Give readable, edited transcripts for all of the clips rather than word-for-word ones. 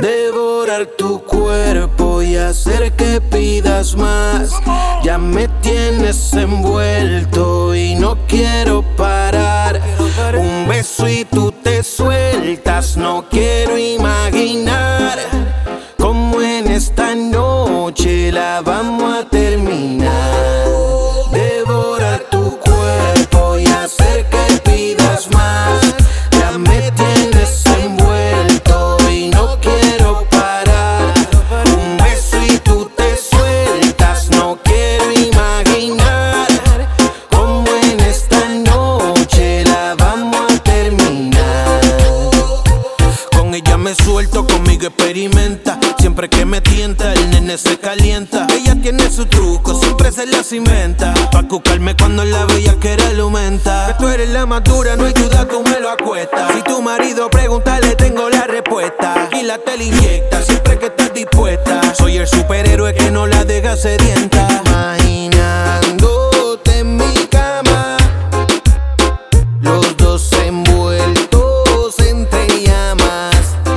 devorar tu cuerpo y hacer que pidas más. Ya me tienes envuelto y no quiero parar. Un beso y tú te sueltas, no quiero imaginar cómo en esta noche la vamos a terminar. Devorar tu cuerpo y hacer que pidas más. Ya me tienes envuelto y no quiero parar. Un beso y tú te sueltas, no quiero imaginar cómo en esta noche la vamos a terminar. Con ella me suelto, conmigo experimenta. Siempre que me tienta, el nene se calienta. Ella tiene su truco, siempre se las inventa. Pa' cucarme cuando la bellaquera le aumenta. Que tú eres la más dura, no hay duda, tú me lo acuestas. Si tu marido pregunta, le tengo la respuesta. Aquí la te la inyecta, siempre que estás dispuesta. Soy el superhéroe que no la deja sedienta. Imaginándote en mi cama, los dos envueltos entre llamas.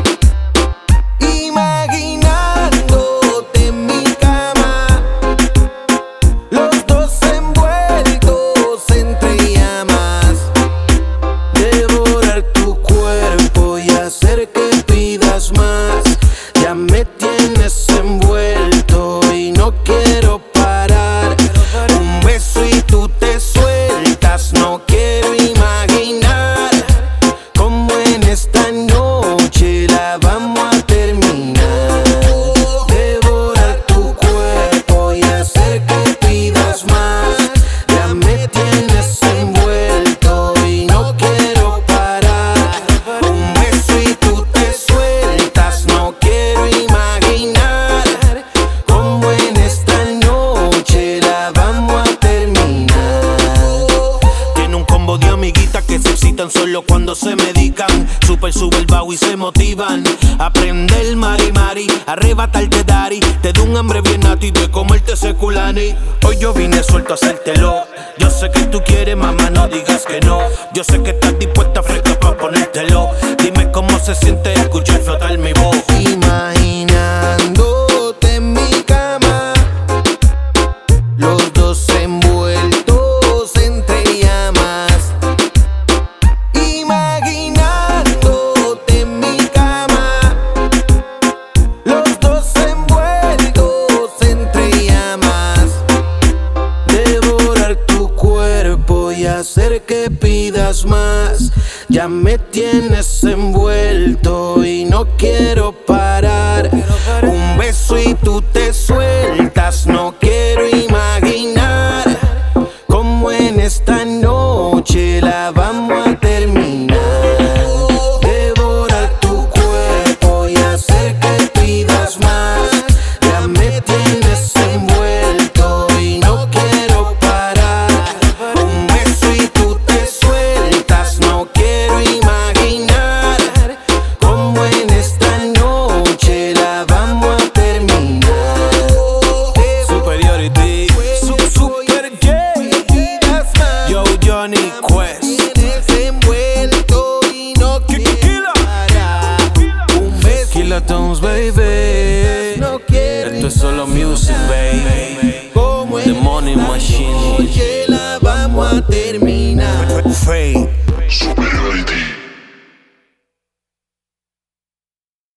Imaginándote en mi cama, los dos envueltos entre llamas. Devorar tu cuerpo y hacer que pidas más. Ya me tienes envuelto y no quiero parar. Un beso y tú te sueltas, no quiero imaginar cómo en esta noche la vamos a terminar. Devorar tu cuerpo y hacer que pidas más. Ya me tienes envuelto y no quiero parar. Un beso y tú te sueltas, no quiero imaginar cómo en esta noche la vamos a terminar. Tiene un combo de amiguitas que se excitan solo cuando se medican. Super sube el bajo y se motivan. Aprende el mari mari, arrebatarte dari. Te da un hambre bien nato y de comerte seculani. Hoy yo vine suelto a hacértelo. Yo sé que tú quieres, mamá, no digas que no. Yo sé que estás dispuesta fresca pa' ponértelo. Dime cómo se siente escuchar flotar mi voz. Imaginándote en mi cama, los dos envueltos entre llamas. Imaginándote en mi cama, los dos envueltos entre llamas. Devorar tu cuerpo y hacer que pidas más. Ya me tienes envuelto y no quiero